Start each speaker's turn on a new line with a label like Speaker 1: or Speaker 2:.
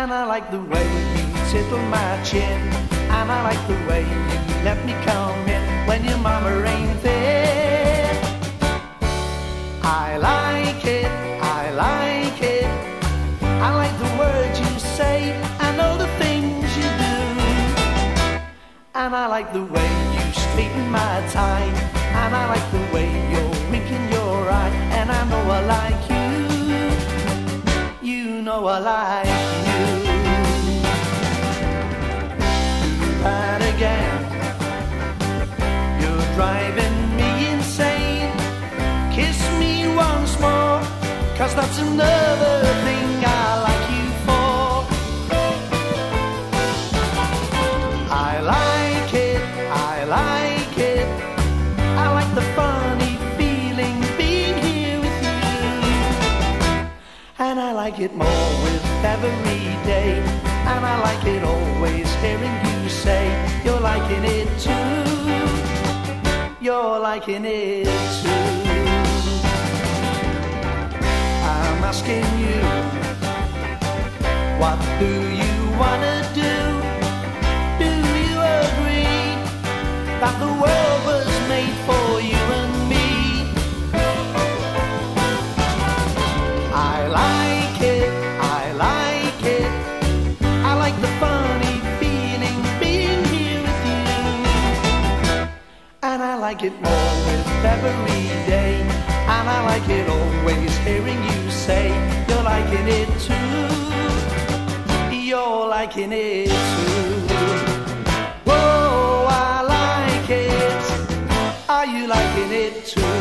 Speaker 1: And I like the way you tickle my chin, and I like the way you let me come in when your mama ain't there. I like it, I like it. I like the words you say, I know the things you do. And I like the way you straighten my tie, and I like the way you're winking your eye. And I know I like you, you know I like you. And again, you're driving me insane. Kiss me once more, 'cause that's another thing I like you for. I like it, I like it. I like the funny feeling being here with you. And I like it more with every day. And I like it always hearing you say you're liking it too. You're liking it too. I'm asking you, what do you wanna do? Do you agree that the world was made for you and me? I like it, I like it. I like the funny feeling being here with you. And I like it more with every day. And I like it always hearing you say you're liking it too. You're liking it too. Whoa, I like it. Are you liking it too?